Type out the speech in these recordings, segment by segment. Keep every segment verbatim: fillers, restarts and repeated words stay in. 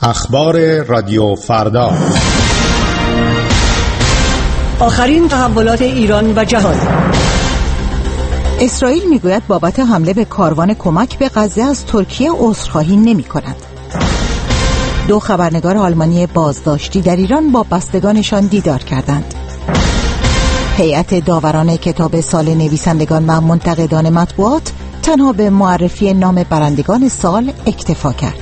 اخبار رادیو فردا. آخرین تحولات ایران و جهان. اسرائیل میگوید بابت حمله به کاروان کمک به غزه از ترکیه عذرخواهی نمی‌کند. دو خبرنگار آلمانی بازداشتی در ایران با بستگانشان دیدار کردند. هیئت داوران کتاب سال نویسندگان و منتقدان مطبوعات تنها به معرفی نام برندگان سال اکتفا کرد.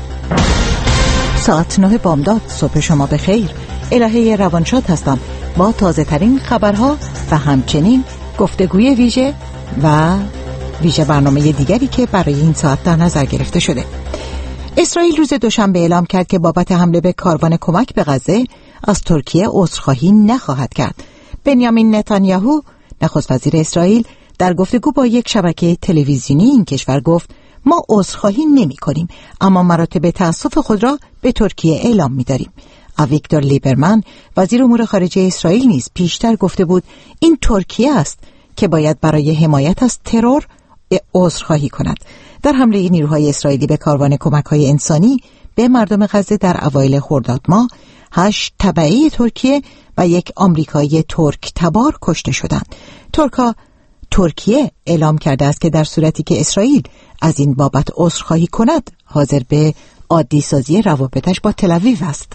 ساعت نه بامداد. صبح شما بخیر. الهه روانشاد هستم با تازه ترین خبرها و همچنین گفتگوی ویژه و ویژه برنامه دیگری که برای این ساعت در نظر گرفته شده. اسرائیل روز دوشنبه اعلام کرد که بابت حمله به کاروان کمک به غزه از ترکیه عذرخواهی نخواهد کرد. بنیامین نتانیاهو نخست وزیر اسرائیل در گفتگو با یک شبکه تلویزیونی این کشور گفت ما عذرخواهی نمی کنیم، اما مراتب تأسف خود را به ترکیه اعلام می داریم. اویگدور لیبرمن وزیر امور خارجه اسرائیل نیز پیشتر گفته بود این ترکیه است که باید برای حمایت از ترور عذرخواهی کند. در حمله نیروهای اسرائیلی به کاروان کمک‌های انسانی به مردم غزه در اوایل خرداد ماه، هشت تبعی ترکیه و یک آمریکایی ترک تبار کشته شدند. ترکا ترکیه اعلام کرده است که در صورتی که اسرائیل از این بابت عذرخواهی کند، حاضر به عادی سازی روابطش با تل‌آویو است.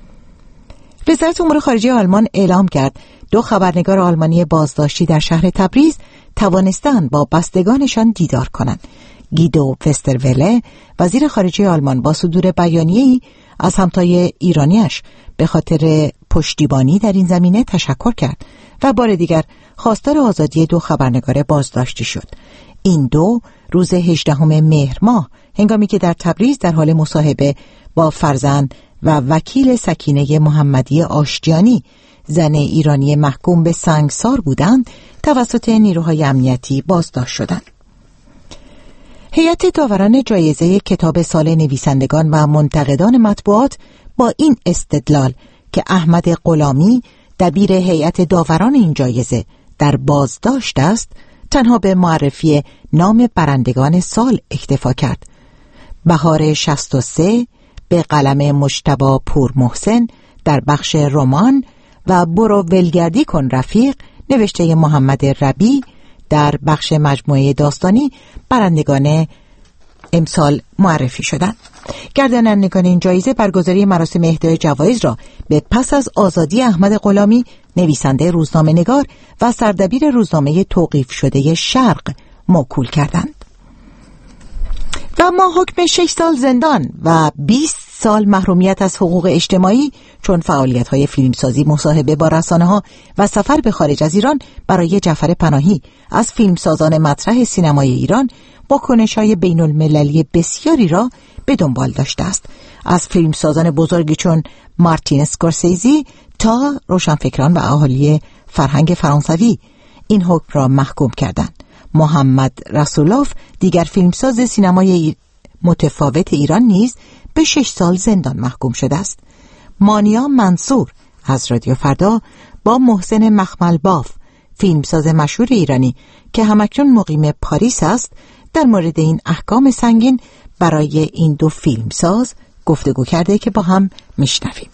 وزارت امور خارجه آلمان اعلام کرد دو خبرنگار آلمانی بازداشتی در شهر تبریز توانستند با بستگانشان دیدار کنند. گیدو وستروله وزیر خارجه آلمان با صدور بیانیه‌ای از همتای ایرانیش به خاطر پشتیبانی در این زمینه تشکر کرد و بار دیگر خواستار آزادی دو خبرنگار بازداشتی شد. این دو روز هجدهم مهر ماه هنگامی که در تبریز در حال مصاحبه با فرزند و وکیل سکینه محمدی آشتیانی زن ایرانی محکوم به سنگسار بودند توسط نیروهای امنیتی بازداشت شدند. هیئت داوران جایزه کتاب سال نویسندگان و منتقدان مطبوعات با این استدلال که احمد غلامی دبیر هیئت داوران این جایزه در بازداشت است، تنها به معرفی نام برندگان سال اکتفا کرد. بهار شصت و سه به قلم مجتبی پور محسن در بخش رمان و برو ولگردی کن رفیق نوشته محمد ربی در بخش مجموعه داستانی برندگان امسال معرفی شدند. گردانندگان این جایزه برگزاری مراسم اهدای جوایز را به پس از آزادی احمد غلامی نویسنده روزنامه نگار و سردبیر روزنامه توقیف شده شرق موکول کردند. و ما حکم شش سال زندان و بیست سال محرومیت از حقوق اجتماعی چون فعالیت‌های فیلمسازی، مصاحبه با رسانه‌ها و سفر به خارج از ایران برای جعفر پناهی از فیلمسازان مطرح سینمای ایران با کنش‌های بین‌المللی بسیاری را به دنبال داشته است. از فیلمسازان بزرگی چون مارتین اسکورسیزی تا روشنفکران و اهالی فرهنگ فرانسوی این حکم را محکوم کردند. محمد رسولوف دیگر فیلمساز سینمای متفاوت ایران نیز به شش سال زندان محکوم شده است. مانیا منصور از رادیو فردا با محسن مخملباف فیلمساز مشهور ایرانی که همکنون مقیم پاریس است در مورد این احکام سنگین برای این دو فیلمساز گفتگو کرده که با هم میشنویم.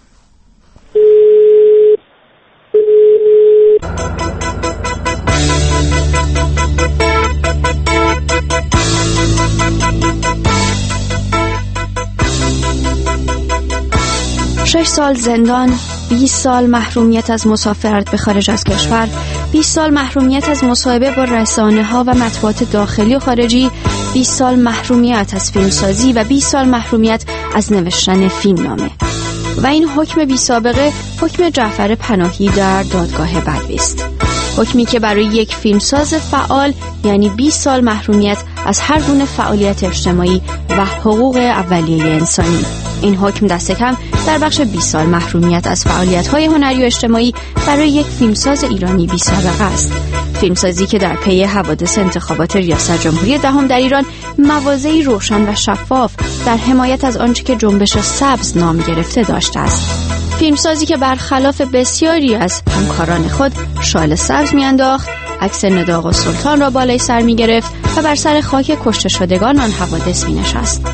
شش سال زندان، بیست سال محرومیت از مسافرت به خارج از کشور، بیست سال محرومیت از مصاحبه با رسانه‌ها و مطبوعات داخلی و خارجی، بیست سال محرومیت از فیلمسازی و بیست سال محرومیت از نوشتن فیلمنامه. و این حکم بی سابقه حکم جعفر پناهی در دادگاه بدوی است. حکمی که برای یک فیلمساز فعال یعنی بیست سال محرومیت از هر گونه فعالیت اجتماعی و حقوق اولیه انسانی. این حکم دست کم در بخش بیست سال محرومیت از فعالیت‌های هنری و اجتماعی برای یک فیلمساز ایرانی بی سابقه است. فیلمسازی که در پی حوادث انتخابات ریاست جمهوری دهم در ایران مواضعی روشن و شفاف در حمایت از آنچه که جنبش سبز نام گرفته داشته است. فیلمسازی که برخلاف بسیاری از همکاران خود شال سبز میانداخت، عکس نداغ و سلطان را بالای سر میگرفت و بر سر خاک کشته شدگان آن حوادث مینشست.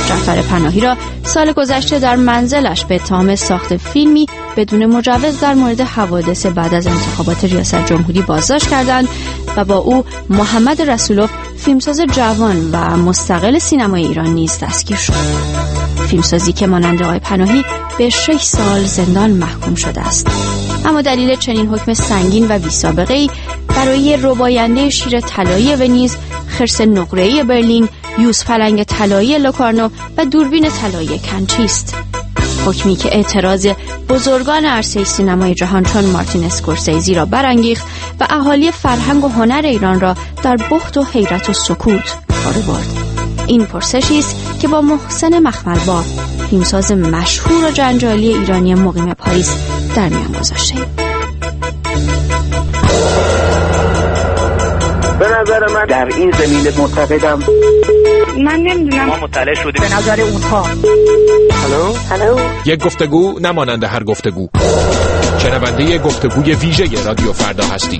جعفر پناهی را سال گذشته در منزلش به اتهام ساخت فیلمی بدون مجوز در مورد حوادث بعد از انتخابات ریاست جمهوری بازداشت کردند و با او محمد رسولوف فیلمساز جوان و مستقل سینمای ایران نیز دستگیر شد. فیلمسازی که مانند آقای پناهی به شش سال زندان محکوم شده است. اما دلیل چنین حکم سنگین و بی‌سابقه‌ای برای رباینده شیر طلایی ونیز، خرس نقره‌ای برلین، یوز پلنگ طلایی لوکارنو و دوربین طلایی کن چیست؟ حکمی که اعتراض بزرگان عرصه سینمای جهان چون مارتین اسکورسیزی را برانگیخت و اهالی فرهنگ و هنر ایران را در بهت و حیرت و سکوت فرو برد. این پرسشی است که با محسن مخملباف، فیلمساز مشهور و جنجالی ایرانی مقیم پاریس، در میان گذاشتیم. به نظر من در این زمینه معتقدم من نمیدونم ما مطلع شدیم به نظر اونها. هلو هلو یک گفتگو نمانند هر گفتگو. شنونده گفتگوی ویژه رادیو فردا هستید.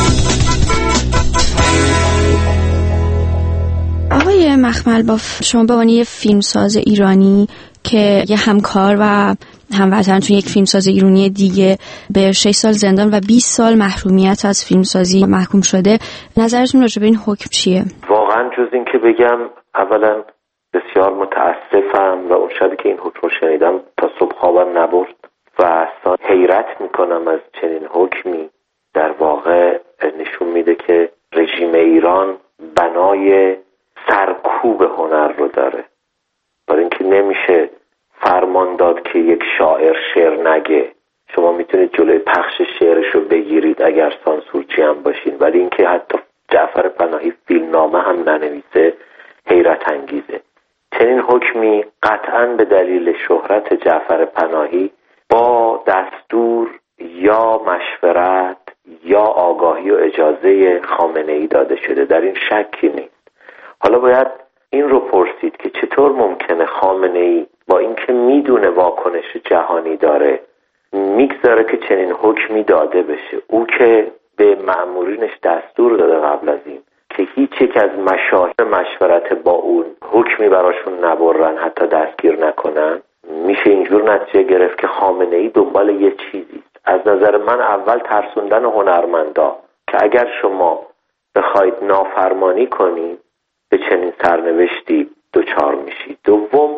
آقای مخملباف، شما به عنوان یه فیلمساز ایرانی که یه همکار و هموطنتون یک فیلمساز ایرانی دیگه به شش سال زندان و بیست سال محرومیت از فیلمسازی محکوم شده، نظرتون راجع به این حکم چیه؟ واقعا جز این که بگم اولا بسیار متاسفم و اون شبی که این حکم رو شنیدم تا صبح خوابم نبرد و اصلا حیرت میکنم از چنین حکمی. در واقع نشون میده که رژیم ایران بنای سرکوب هنر رو داره، برای اینکه نمیشه فرمان داد که یک شاعر شعر نگه. شما میتونید جلوی پخش شعرش رو بگیرید اگر سانسورچی هم باشین، ولی اینکه حتی جعفر پناهی فیلمنامه هم ننویسه حیرت انگیزه. چنین حکمی قطعاً به دلیل شهرت جعفر پناهی با دستور یا مشورت یا آگاهی و اجازه خامنه‌ای داده شده، در این شکی نیست. حالا باید این رو پرسید که چطور ممکنه خامنه‌ای با اینکه میدونه واکنش جهانی داره میگذاره که چنین حکمی داده بشه، او که به مأمورینش دستور داده قبل از این که هیچ یک از مشاهیر مشورت با اون حکمی براشون نبرن، حتی دستگیر نکنن. میشه اینجور نتیجه گرفت که خامنه‌ای دنبال یه چیزی. از نظر من اول ترسوندن هنرمندا که اگر شما بخواید نافرمانی کنید به چنین سرنوشتی دچار میشید. دوم،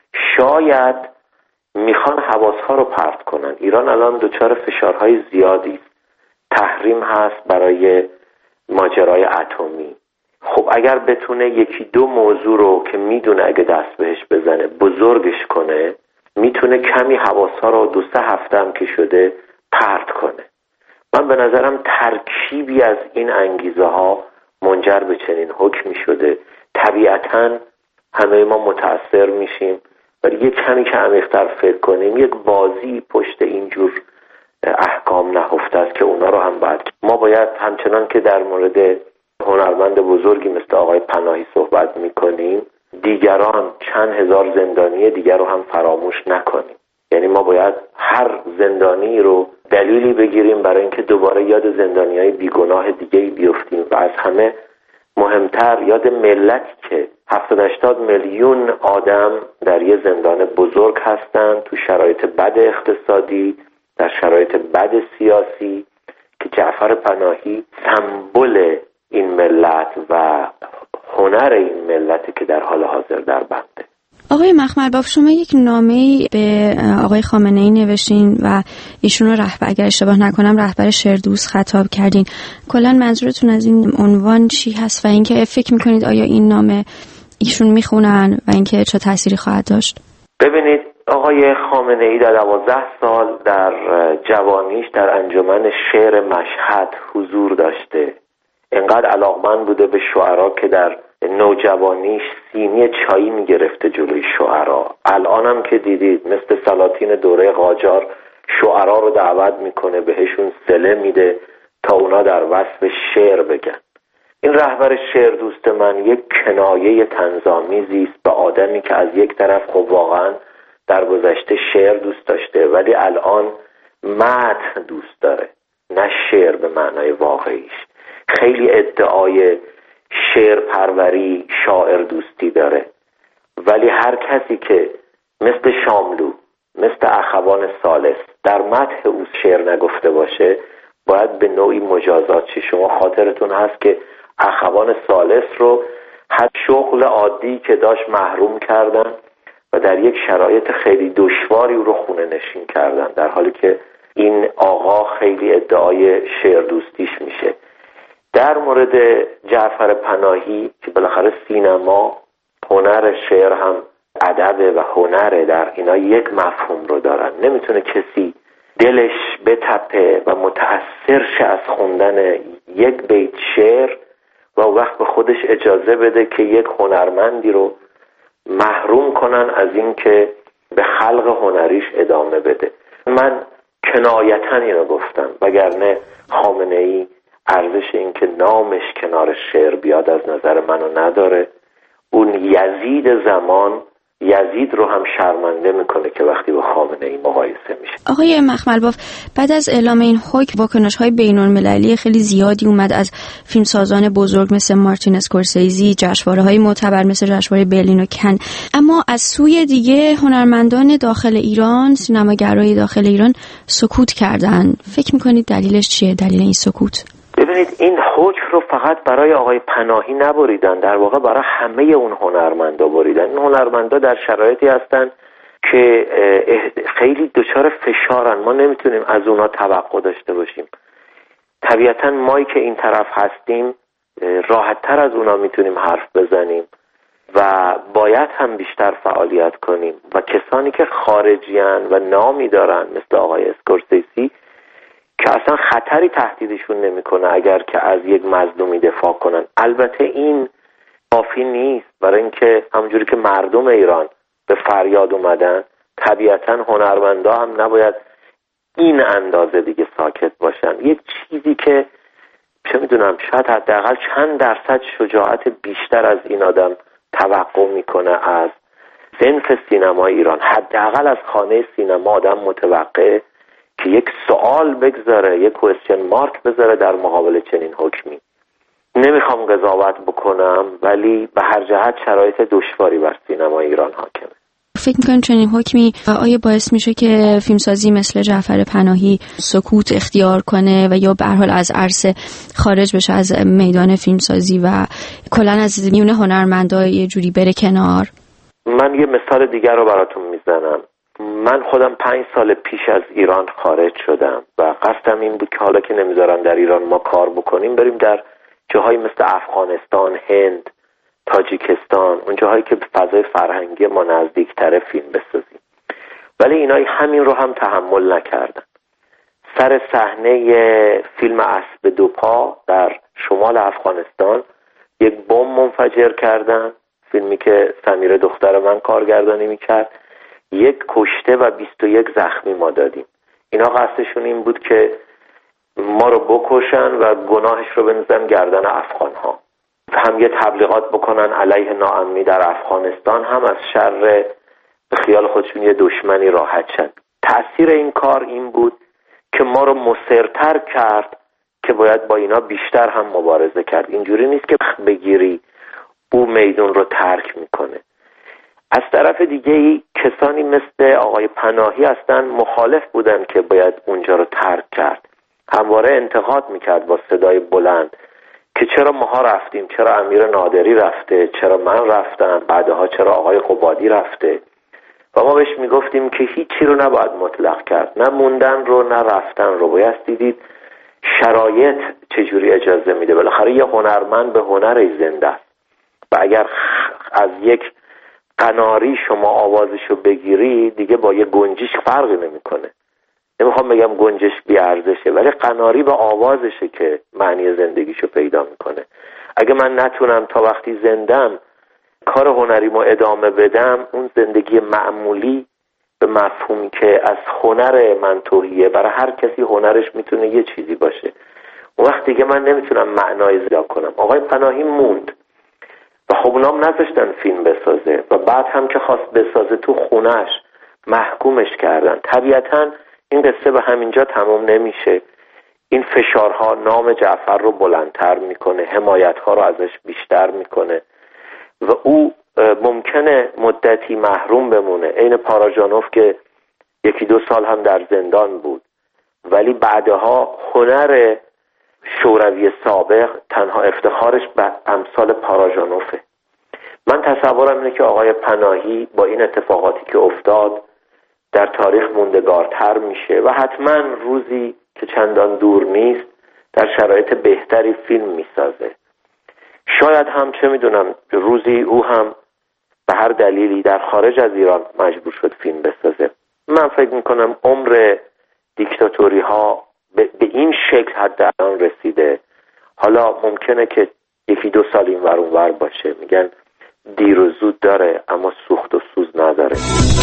شاید میخوان حواسها رو پرت کنن. ایران الان دچار فشارهای زیادی است. تحریم هست برای ماجرای اتمی. خب اگر بتونه یکی دو موضوع رو که میدونه اگه دست بهش بزنه بزرگش کنه، میتونه کمی حواسها رو دو سه هفته هم که شده پرت کنه. من به نظرم ترکیبی از این انگیزه ها منجر به چنین حکمی شده. طبیعتاً همه ما متأثر میشیم، ولی یک کمی که عمیق‌تر فکر کنیم یک بازی پشت اینجور احکام نهفته است که اونا رو هم باید ما باید همچنان که در مورد هنرمند بزرگی مثل آقای پناهی صحبت میکنیم، دیگران چند هزار زندانی دیگر رو هم فراموش نکنیم. یعنی ما باید هر زندانی رو دلیلی بگیریم برای اینکه دوباره یاد زندانیای بیگناه دیگه‌ای بیفتیم و از همه مهمتر یاد ملتی که هفتاد هشتاد میلیون آدم در یه زندان بزرگ هستن تو شرایط بد اقتصادی، در شرایط بد سیاسی، که جعفر پناهی سمبل این ملت و هنر این ملت که در حال حاضر در بنده. آقای مخملباف، شما یک نامه‌ای به آقای خامنه‌ای نوشتین و ایشون رو رهبر، اگر اشتباه نکنم، رهبر شعردوست خطاب کردین. کلاً منظورتون از این عنوان چی هست و اینکه فکر می‌کنید آیا این نامه ایشون میخونن و اینکه چه تأثیری خواهد داشت؟ ببینید، آقای خامنه‌ای در دوازده سال در جوانیش در انجمن شعر مشهد حضور داشته. انقدر علاقمند بوده به شعرا که در نوجوانیش سینی چایی میگرفته جلوی شعرا. الانم که دیدید مثل سلاطین دوره قاجار شعرا رو دعوت میکنه، بهشون صله میده تا اونا در وصف شعر بگن. این رهبر شعر دوست من یک کنایه طنزآمیزی است به آدمی که از یک طرف خب واقعا در گذشته شعر دوست داشته ولی الان متن دوست داره، نه شعر به معنای واقعیش. خیلی ادعای شعر پروری، شاعر دوستی داره ولی هر کسی که مثل شاملو، مثل اخوان ثالث در مدح او شعر نگفته باشه باید به نوعی مجازات شه. شما خاطرتون هست که اخوان ثالث رو هر شغل عادی که داشت محروم کردن و در یک شرایط خیلی دشواری او رو خونه نشین کردن، در حالی که این آقا خیلی ادعای شعر دوستیش میشه. در مورد جعفر پناهی که بالاخره سینما، هنر شعر هم ادب و هنره، در اینا یک مفهوم رو دارن. نمیتونه کسی دلش بتپه و متأثر شه از خوندن یک بیت شعر و وقت به خودش اجازه بده که یک هنرمندی رو محروم کنن از این که به خلق هنریش ادامه بده. من کنایتا اینو گفتم، وگرنه خامنه‌ای ارزش این که نامش کنار شعر بیاد از نظر منو نداره. اون یزید زمان یزید رو هم شرمنده میکنه که وقتی با خامنه‌ای مقایسه میشه. آقای مخملباف، بعد از اعلام این حکم واکنش‌های بین‌المللی خیلی زیادی اومد از فیلمسازان بزرگ مثل مارتین اسکورسیزی، جشنواره‌های معتبر مثل جشنواره برلین و کن، اما از سوی دیگه هنرمندان داخل ایران، سینماگرای داخل ایران سکوت کردن. فکر میکنید دلیلش چیه؟ دلیل این سکوت؟ ببینید، این حکم رو فقط برای آقای پناهی نبریدن، در واقع برای همه اون هنرمندا بریدن. این هنرمندا در شرایطی هستن که خیلی دچار فشارن. ما نمیتونیم از اونا توقع داشته باشیم. طبیعتا مایی که این طرف هستیم راحت تر از اونا میتونیم حرف بزنیم و باید هم بیشتر فعالیت کنیم و کسانی که خارجیان و نامی دارن مثل آقای اسکورسیزی که اصلا خطری تهدیدشون نمیکنه اگر که از یک مظلومی دفاع کنن. البته این کافی نیست، برای اینکه همونجوری که مردم ایران به فریاد اومدن، طبیعتا هنرمندا هم نباید این اندازه دیگه ساکت باشن. یک چیزی که چه میدونم شاید حداقل چند درصد شجاعت بیشتر از این آدم توقع میکنه از صنف سینمای ایران، حداقل از خانه سینما آدم متوقعه که یک سوال بگذاره، یک کوئسچن مارک بذاره در مقابل چنین حکمی. نمیخوام قضاوت بکنم، ولی به هر جهت شرایط دشواری بر سینما ایران حاکمه. فکر میکنم چنین حکمی آیا باعث میشه که فیلمسازی مثل جعفر پناهی سکوت اختیار کنه و یا به هر حال از عرصه خارج بشه از میدان فیلمسازی و کلا از میون هنرمندا یه جوری بره کنار؟ من یه مثال دیگر رو براتون میزنم. من خودم پنج سال پیش از ایران خارج شدم و قصدم این بود که حالا که نمیذارن در ایران ما کار بکنیم بریم در جاهایی مثل افغانستان، هند، تاجیکستان، اون جاهایی که به فضای فرهنگی ما نزدیکتره فیلم بسازیم. ولی اینای همین رو هم تحمل نکردن. سر صحنه فیلم اسب دو پا در شمال افغانستان یک بمب منفجر کردن، فیلمی که سمیره دختر من کارگردانی میکرد. یک کشته و بیست و یک زخمی ما دادیم. اینا قصدشون این بود که ما رو بکشن و گناهش رو بندازن گردن افغان ها، هم یه تبلیغات بکنن علیه ناامنی در افغانستان، هم از شر به خیال خودشون یه دشمنی راحت شن. تأثیر این کار این بود که ما رو مصرتر کرد که باید با اینا بیشتر هم مبارزه کرد. اینجوری نیست که بگیری او میدون رو ترک میکنه. از طرف دیگه ای کسانی مثل آقای پناهی هستن مخالف بودن که باید اونجا رو ترک کرد. همواره انتقاد میکرد با صدای بلند که چرا ماها رفتیم، چرا امیر نادری رفته، چرا من رفتم، بعدها چرا آقای قبادی رفته. و ما بهش میگفتیم که هیچی رو نباید مطلق کرد، نه موندن رو نه رفتن رو. باید دیدید شرایط چجوری اجازه میده. بالاخره یه هنرمند به هنرش زنده است و اگر از یک قناری شما آوازشو بگیری دیگه با یه گنجش فرقی نمیکنه. نمیخوام بگم گنجش بی ارزشه، ولی قناری به آوازشه که معنی زندگیشو پیدا میکنه. اگه من نتونم تا وقتی زندم کار هنریمو ادامه بدم، اون زندگی معمولی به مفهومی که از هنر من توهیه، برای هر کسی هنرش میتونه یه چیزی باشه، اون وقت دیگه من نمیتونم معنای زیاد کنم. آقای پناهی موند و خب اونام نذاشتن فیلم بسازه و بعد هم که خواست بسازه تو خونش محکومش کردن. طبیعتاً این قصه به همینجا تمام نمیشه. این فشارها نام جعفر رو بلندتر میکنه، حمایتها رو ازش بیشتر میکنه و او ممکنه مدتی محروم بمونه، عین پاراژانوف که یکی دو سال هم در زندان بود، ولی بعدها هنر شوروی سابق تنها افتخارش به امثال پاراژانوفه. من تصورم اینه که آقای پناهی با این اتفاقاتی که افتاد در تاریخ موندگارتر میشه و حتما روزی که چندان دور نیست در شرایط بهتری فیلم میسازه. شاید هم چه میدونم روزی او هم به هر دلیلی در خارج از ایران مجبور شد فیلم بسازه. من فکر میکنم عمر دیکتاتوری ها به این شکل حد الان رسیده. حالا ممکنه که یکی دو سال این ور اون ور باشه، میگن دیر و زود داره اما سوخت و سوز نداره.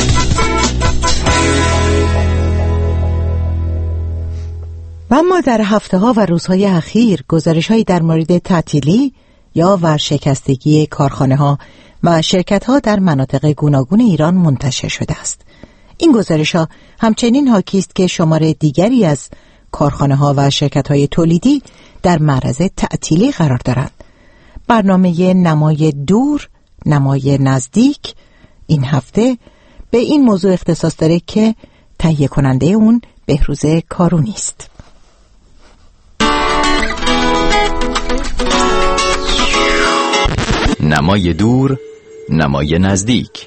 و اما در هفته ها و روزهای اخیر گزارش هایی در مورد تعطیلی یا ورشکستگی کارخانه ها و شرکت ها در مناطق گوناگون ایران منتشر شده است. این گزارش ها همچنین حاکی است که شمار دیگری از کارخانه ها و شرکت های تولیدی در معرض تعطیلی قرار دارند. برنامه نمای دور، نمای نزدیک این هفته به این موضوع اختصاص داره که تهیه کننده اون بهروز کارونی است. نمای دور، نمای نزدیک.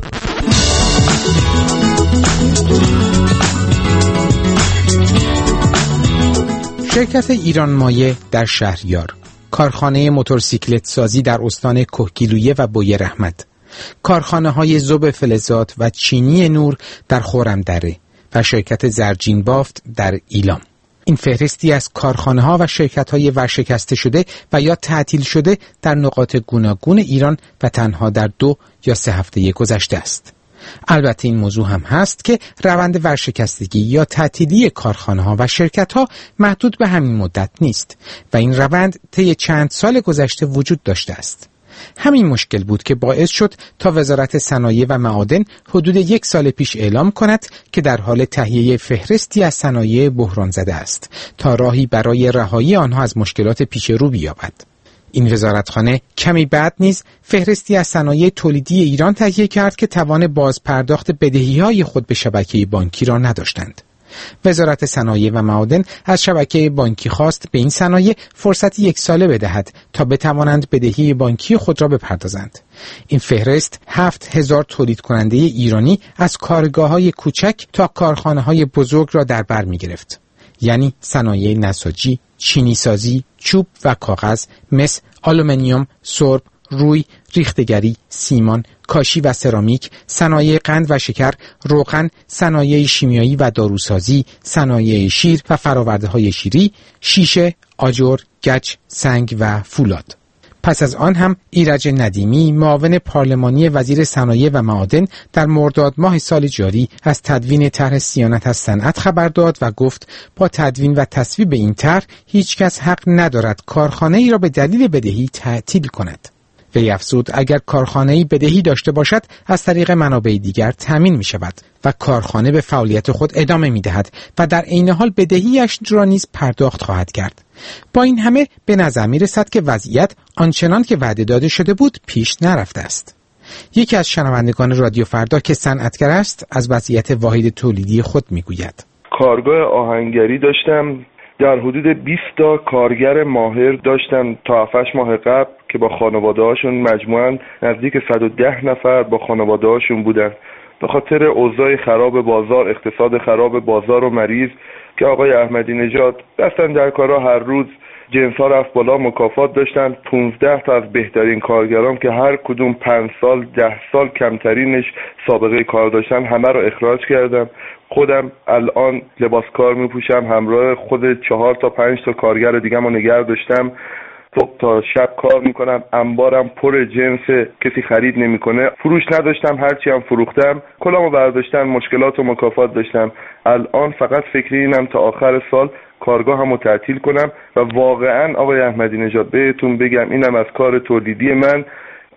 شرکت ایران مایه در شهریار، کارخانه موتورسیکلت سازی در استان کهگیلویه و بوی رحمت، کارخانه های ذوب فلزات و چینی نور در خرمدره و شرکت زرجین بافت در ایلام. این فهرستی از کارخانه ها و شرکت های ورشکسته شده و یا تعطیل شده در نقاط گوناگون ایران و تنها در دو یا سه هفته گذشته است. البته این موضوع هم هست که روند ورشکستگی یا تعطیلی کارخانه ها و شرکت ها محدود به همین مدت نیست و این روند طی چند سال گذشته وجود داشته است. همین مشکل بود که باعث شد تا وزارت صنایع و معادن حدود یک سال پیش اعلام کند که در حال تهیه فهرستی از صنایع بحران زده است تا راهی برای رهایی آنها از مشکلات پیش رو بیابد. این وزارتخانه کمی بعد نیز فهرستی از صنایع تولیدی ایران تهیه کرد که توان بازپرداخت بدهی‌های خود به شبکه بانکی را نداشتند. وزارت صنایع و معادن از شبکه بانکی خواست به این صنایع فرصتی یک ساله بدهد تا بتوانند بدهی بانکی خود را بپردازند. این فهرست هفت هزار تولید کننده ایرانی از کارگاه‌های کوچک تا کارخانه‌های بزرگ را در بر می‌گرفت. یعنی صنایع نساجی، چینی سازی، چوب و کاغذ، مس، آلومینیوم، سرب، روی، ریختگری، سیمان، کاشی و سرامیک، صنایع قند و شکر، روغن، صنایع شیمیایی و داروسازی، صنایع شیر و فرآورده‌های شیری، شیشه، آجر، گچ، سنگ و فولاد. پس از آن هم ایرج ندیمی معاون پارلمانی وزیر صنایع و معادن در مرداد ماه سال جاری از تدوین طرح صیانت از صنعت خبر داد و گفت با تدوین و تصویب این طرح هیچ کس حق ندارد کارخانه ای را به دلیل بدهی تعطیل کند. وی افزود اگر کارخانه ای بدهی داشته باشد از طریق منابع دیگر تامین می شود و کارخانه به فعالیت خود ادامه می دهد و در عین حال بدهیش را نیز پرداخت خواهد کرد. با این همه به نظر می رسد که وضعیت آنچنان که وعده داده شده بود پیش نرفته است. یکی از شنوندگان رادیو فردا که صنعتگر است از وضعیت واحد تولیدی خود می گوید. کارگاه آهنگری داشتم، در حدود بیست تا کارگر ماهر داشتم تا هفت ماه قبل که با خانواده هاشون مجموعاً نزدیک صد و ده نفر با خانواده هاشون بودن. به خاطر اوضاع خراب بازار، اقتصاد خراب بازار و مریض که آقای احمدی نژاد دستن در کارا هر روز جنس‌ها رفت بالا، مکافات داشتن. پونزده تا از بهترین کارگران که هر کدوم پنج سال ده سال کمترینش سابقه کار داشتن همه رو اخراج کردم. خودم الان لباس کار میپوشم، همراه خود چهار تا پنج تا کارگر دیگه رو نگه داشتم. صبح تا شب کار میکنم، انبارم پر جنس، کسی خرید نمیکنه. فروش نداشتم، هرچی هم فروختم کلامو برداشتن، مشکلات و مکافات داشتم. الان فقط فکر اینم تا آخر سال کارگاهمو تعطیل کنم و واقعا آقای احمدی نژاد بهتون بگم اینم از کار تولیدی من.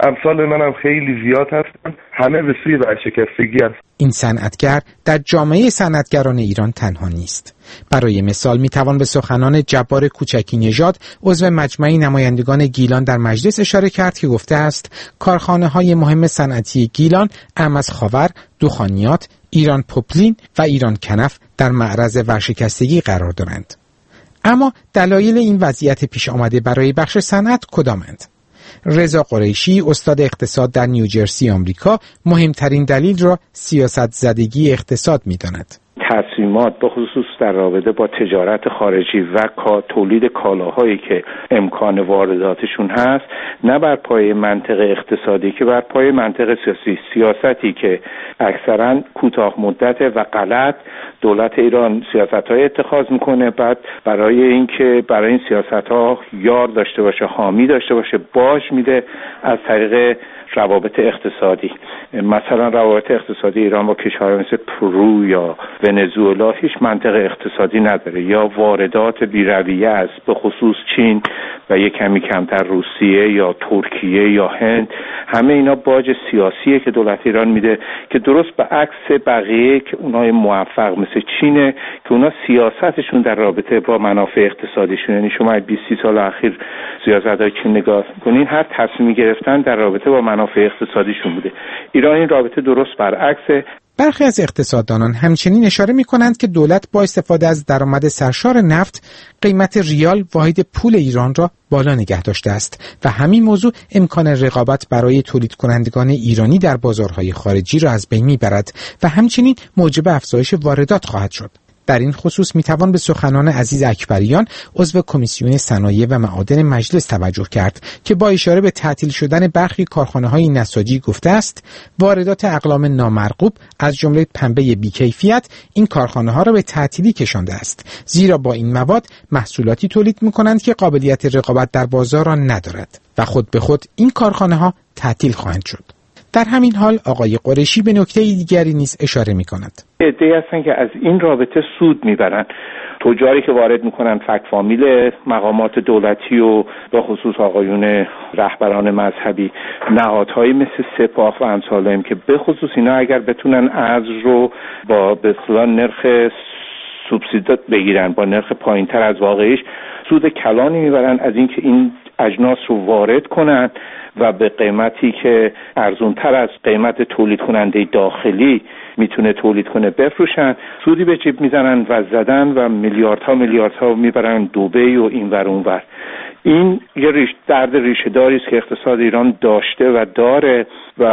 امثال منم خیلی زیاد هستن، همه به سوی ورشکستگی هست. این صنعتگر در جامعه صنعتگران ایران تنها نیست. برای مثال میتوان به سخنان جبار کوچکی نژاد، عضو مجمع نمایندگان گیلان در مجلس اشاره کرد که گفته است کارخانه‌های مهم صنعتی گیلان، اعمز خاور، دخانیات، ایران پوپلین و ایران کنف در معرض ورشکستگی قرار دارند. اما دلایل این وضعیت پیش آمده برای بخش صنعت کدامند؟ رضا قریشی، استاد اقتصاد در نیوجرسی آمریکا، مهمترین دلیل را سیاست زدگی اقتصاد می‌داند. تصمیمات به خصوص در رابطه با تجارت خارجی و تولید کالاهایی که امکان وارداتشون هست، نه بر پایه منطق اقتصادی که بر پایه منطق سیاسی، سیاستی که اکثرا کوتاه مدته و غلط دولت ایران سیاست‌های اتخاذ میکنه، بعد برای اینکه برای این سیاست‌ها یار داشته باشه، حامی داشته باشه، باج میده از طریق روابط اقتصادی. مثلا روابط اقتصادی ایران با کشورهای مثل پرو یا ونزوئلا هیچ منطق اقتصادی نداره، یا واردات بی‌رویه است، به خصوص چین و یک کمی کمتر روسیه یا ترکیه یا هند. همه اینا باج سیاسیه که دولت ایران میده که درست به عکس بقیه که اونای موفق مثل چینه که اونا سیاستشون در رابطه با منافع اقتصادیشون، یعنی شما بیست سال اخیر سیاست‌های چین نگاه کنین، هر تصمیمی گرفتن در رابطه با منافع اقتصادیشون بوده. ایران این رابطه درست برعکسه. برخی از اقتصاددانان همچنین اشاره می‌کنند که دولت با استفاده از درآمد سرشار نفت قیمت ریال واحد پول ایران را بالا نگه داشته است و همین موضوع امکان رقابت برای تولید کنندگان ایرانی در بازارهای خارجی را از بین می‌برد و همچنین موجب افزایش واردات خواهد شد. در این خصوص میتوان به سخنان عزیز اکبریان، عضو کمیسیون صنایع و معادن مجلس توجه کرد که با اشاره به تعطیل شدن برخی کارخانه‌های نساجی گفته است واردات اقلام نامرغوب از جمله پنبه بی‌کیفیت این کارخانه‌ها را به تعطیلی کشانده است، زیرا با این مواد محصولاتی تولید می‌کنند که قابلیت رقابت در بازار را ندارد و خود به خود این کارخانه‌ها تعطیل خواهند شد. در همین حال آقای قریشی به نکته دیگری نیز اشاره می‌کند. عده‌ای هستن که از این رابطه سود میبرن. تجاری که وارد میکنن فک فامیل مقامات دولتی و به خصوص آقایون رهبران مذهبی، نهادهایی مثل سپاه و امثال که به خصوص اینا اگر بتونن ارز رو با به اصطلاح نرخ سوبسیدات بگیرن، با نرخ پایینتر از واقعیش، سود کلانی میبرن از اینکه این اجناس رو وارد کنن و به قیمتی که ارزونتر از قیمت تولید کننده داخلی میتونه تولید کنه بفروشن، سودی به جیب میزنن و زدن و میلیاردها میلیاردها میبرن دبی و اینور اونور. این یه ریش درد ریشه داری است که اقتصاد ایران داشته و داره و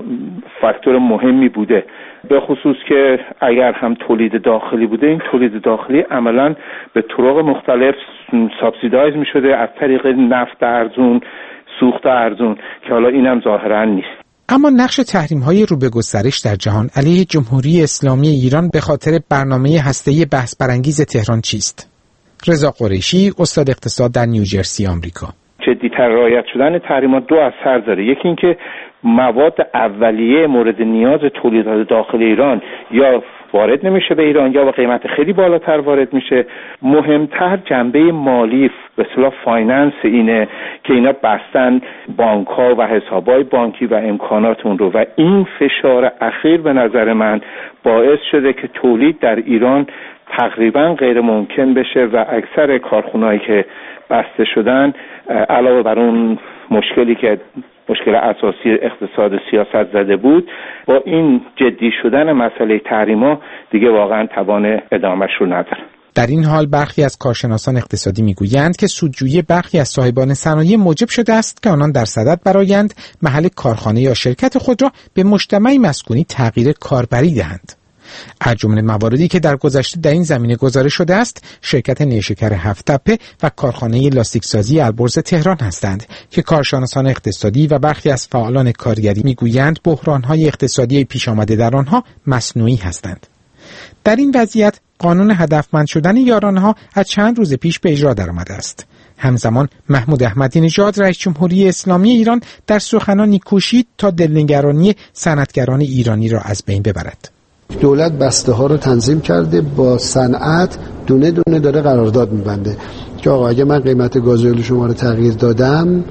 فاکتور مهمی بوده، به خصوص که اگر هم تولید داخلی بوده، این تولید داخلی عملاً به طرق مختلف سابسیدایز میشده از طریق نفت ارزون، سوخت ارزون که حالا اینم ظاهراً نیست. اما نقش تحریم‌های رو به گسترش در جهان علیه جمهوری اسلامی ایران به خاطر برنامه هسته‌ای بحث برانگیز تهران چیست؟ رضا قریشی، استاد اقتصاد در نیوجرسی آمریکا: جدی‌تر رعایت شدن تحریمات دو اثر داره. یکی اینکه مواد اولیه مورد نیاز تولیدات داخل ایران یا وارد نمیشه به ایران یا با قیمت خیلی بالاتر وارد میشه. مهمتر جنبه مالی به اصطلاح فایننس اینه که اینا بستن بانک‌ها و حساب‌های بانکی و امکانات اون رو و این فشار اخیر به نظر من باعث شده که تولید در ایران تقریبا غیر ممکن بشه و اکثر کارخونه‌هایی که بسته شدن علاوه بر اون مشکلی که مشکل اساسی اقتصاد سیاست زده بود، با این جدی شدن مسئله تحریما دیگه واقعا توان ادامهش رو نداره. در این حال برخی از کارشناسان اقتصادی میگویند که سودجویی برخی از صاحبان صنایع موجب شده است که آنان در صدد برآیند محل کارخانه یا شرکت خود را به مجتمع مسکونی تغییر کاربری دهند. از جمله مواردی که در گذشته در این زمینه گزارش شده است، شرکت نیشکر هفت‌تپه و کارخانه لاستیکسازی البرز تهران هستند که کارشناسان اقتصادی و برخی از فعالان کارگری میگویند بحران‌های اقتصادی پیش آمده در آنها مصنوعی هستند. در این وضعیت قانون هدفمند شدن یارانه‌ها از چند روز پیش به اجرا درآمده است. همزمان محمود احمدی نژاد رئیس جمهوری اسلامی ایران در سخنانی کوشید تا دلنگرانی صنعتگران ایرانی را از بین ببرد. دولت بسته ها رو تنظیم کرده، با صنعت دونه دونه داره قرارداد میبنده که آقا اگه من قیمت گازوئیل شما رو تغییر دادم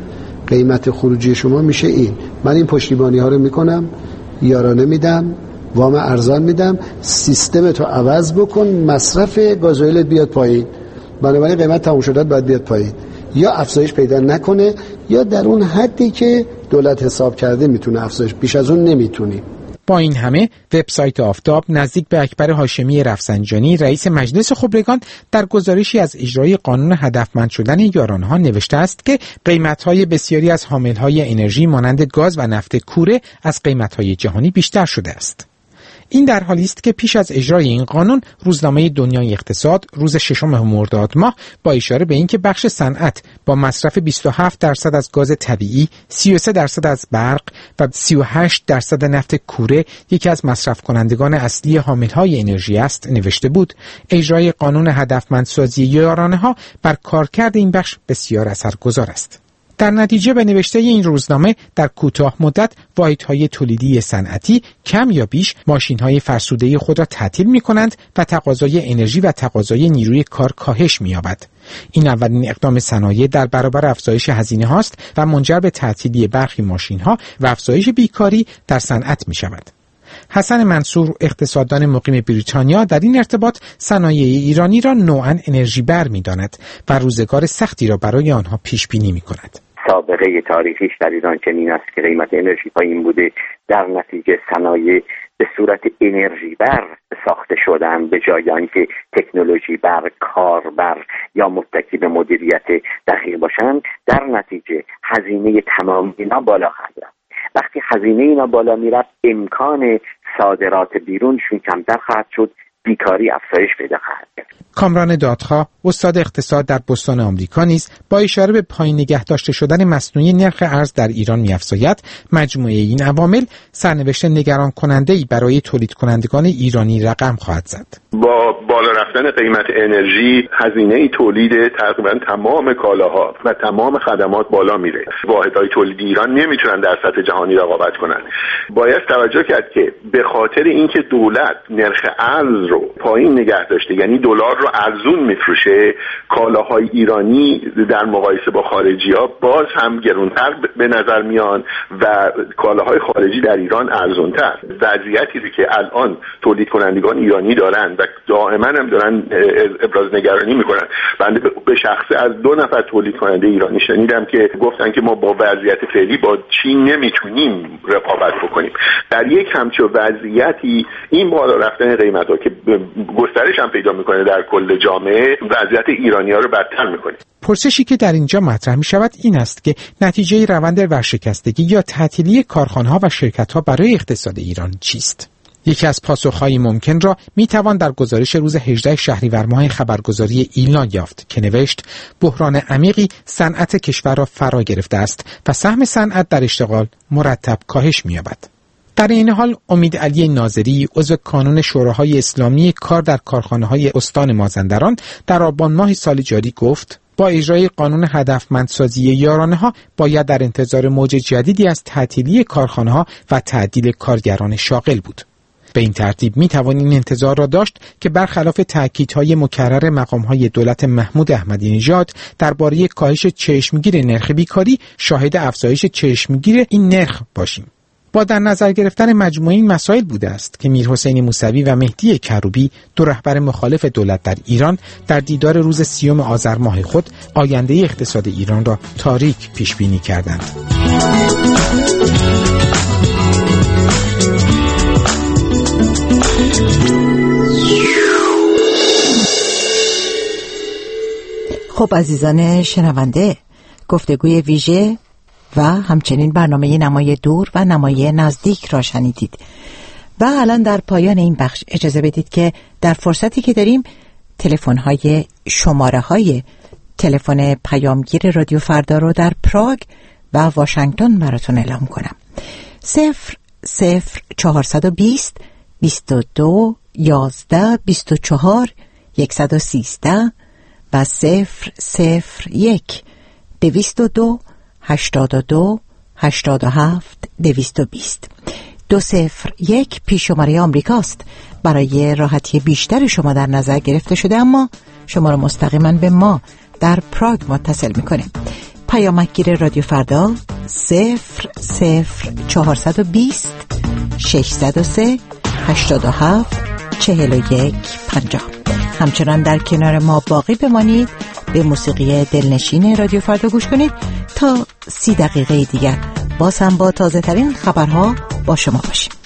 قیمت خروجی شما میشه این، من این پشتیبانی ها رو میکنم، یارانه میدم، وام ارزان میدم، سیستم تو عوض بکن، مصرف گازوئیلت بیاد پایین، بنابراین قیمت تموم شدت باید بیاد پایین، یا افزایش پیدا نکنه یا در اون حدی که دولت حساب کرده میتونه افزایش، بیش از اون نمیتونی. با این همه وبسایت آفتاب نزدیک به اکبر هاشمی رفسنجانی رئیس مجلس خبرگان در گزارشی از اجرای قانون هدفمند شدن یارانه‌ها نوشته است که قیمت‌های بسیاری از حامل‌های انرژی مانند گاز و نفت کوره از قیمت‌های جهانی بیشتر شده است. این در حالی است که پیش از اجرای این قانون روزنامه دنیای اقتصاد روز ششم مرداد ماه با اشاره به اینکه بخش صنعت با مصرف بیست و هفت درصد از گاز طبیعی، سی و سه درصد از برق و سی و هشت درصد نفت کوره یکی از مصرف کنندگان اصلی حامل‌های انرژی است نوشته بود اجرای قانون هدفمندسازی یارانه‌ها بر کارکرد این بخش بسیار اثرگذار است. در نتیجه به نوشته این روزنامه در کوتاه مدت واحدهای تولیدی صنعتی کم یا بیش ماشین‌های فرسوده خود را تعطیل می‌کنند و تقاضای انرژی و تقاضای نیروی کار کاهش می‌یابد. این اولین اقدام صنایع در برابر افزایش هزینه هاست و منجر به تعطیلی برخی ماشین‌ها و افزایش بیکاری در صنعت می‌شود. حسن منصور اقتصاددان مقیم بریتانیا در این ارتباط صنایع ایرانی را نوعاً انرژی بر می‌داند و روزگار سختی را برای آنها پیش بینی می‌کند. سابقه تاریخیش در ایران چنین است که قیمت انرژی پایین بوده، در نتیجه صنایع به صورت انرژی بر ساخته شدن به جای آنکه تکنولوژی بر، کار بر یا متکی به مدیریت دقیق باشند، در نتیجه هزینه تمام اینا بالا خواهد رفت. وقتی هزینه اینا بالا میرفت امکان صادرات بیرونشون کمتر خواهد شد، بیکاری افزایش پیدا خواهد کرد. کامران دادخواه استاد اقتصاد در بوستون آمریکا نیز با اشاره به پایین نگه داشته شدن مصنوعی نرخ ارز در ایران می‌افزاید مجموعه این عوامل سرنوشت نگران کننده‌ای برای تولید کنندگان ایرانی رقم خواهد زد. با بالا رفتن قیمت انرژی هزینه تولید تقریبا تمام کالاها و تمام خدمات بالا میره. واحدهای تولیدی ایران نمیتونن در سطح جهانی رقابت کنن. باید توجه کرد که به خاطر اینکه دولت نرخ ارز رو پایین نگه داشته، یعنی دلار رو ارزون میفروشه، کالاهای ایرانی در مقایسه با خارجی‌ها باز هم گرانتر به نظر میان و کالاهای خارجی در ایران ارزان‌تر. وضعیتی که الان تولید کنندگان ایرانی دارن و دائما هم دارن ابراز نگرانی میکنن. بنده به شخصه از دو نفر تولید کننده ایرانی شنیدم که گفتن که ما با وضعیت فعلی با چین نمیتونیم رقابت بکنیم. در یک همچین وضعیتی این بالا رفتن قیمت‌ها که گسترش هم پیدا میکنه در کل جامعه، وضعیت ایرانی‌ها رو بدتر میکنه. پرسشی که در اینجا مطرح می شود این است که نتیجه روند ورشکستگی یا تعطیلی کارخانه‌ها و شرکت‌ها برای اقتصاد ایران چیست؟ یکی از پاسخ‌های ممکن را می‌توان در گزارش روز هجدهم شهریور ماه خبرگزاری ایلنا یافت که نوشت بحران عمیقی صنعت کشور را فرا گرفته است و سهم صنعت در اشتغال مرتب کاهش می‌یابد. در این حال امید علی ناظری عضو کانون شوراهای اسلامی کار در کارخانه‌های استان مازندران در آبان ماه سال جاری گفت با اجرای قانون هدفمندسازی یارانه‌ها باید در انتظار موج جدیدی از تعطیلی کارخانه‌ها و تعدیل کارگران شاغل بود. به این ترتیب می توان این انتظار را داشت که برخلاف تأکیدهای مکرر مقام‌های دولت محمود احمدی نژاد درباره کاهش چشمگیر نرخ بیکاری شاهد افزایش چشمگیر این نرخ باشیم. با در نظر گرفتن مجموعه این مسائل بوده است که میرحسین موسوی و مهدی کروبی دو رهبر مخالف دولت در ایران در دیدار روز سیوم آذر ماه خود آینده اقتصاد ایران را تاریک پیش بینی کردند. خب عزیزان شنونده، گفتگوی ویژه و همچنین برنامه نمای دور و نمای نزدیک را شنیدید و الان در پایان این بخش اجازه بدید که در فرصتی که داریم تلفن‌های شماره‌های تلفن پیامگیر رادیو فردا رو در پراگ و واشنگتن براتون اعلام کنم. صفر صفر چهارصد و بیست بیست و دو یازده بیست و چهار صد و سیزده و صفر صفر یک دویست و دو هشتاد و دو هشتاد و هفت دویست و بیست. دو صفر یک پیش شماره آمریکاست. برای راحتی بیشتر شما در نظر گرفته شده، اما شما را مستقیما به ما در پراگ متصل میکنیم. پیامکگیر رادیو فردا صفر صفر چهارصد و بیست ششصد و سه هشتاد و هفت چهل و یک پنجاه. همچنان در کنار ما باقی بمانید، به موسیقی دلنشین رادیو فردا گوش کنید تا سی دقیقه دیگر باز هم با تازه ترین خبرها با شما باشیم.